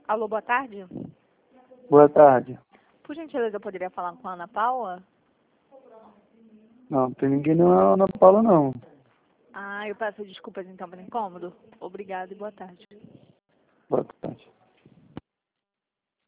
Alô, boa tarde. Boa tarde. Por gentileza, eu poderia falar com a Ana Paula? Não tem ninguém na Ana Paula, não. Ah, eu peço desculpas então pelo incômodo. Obrigada e boa tarde.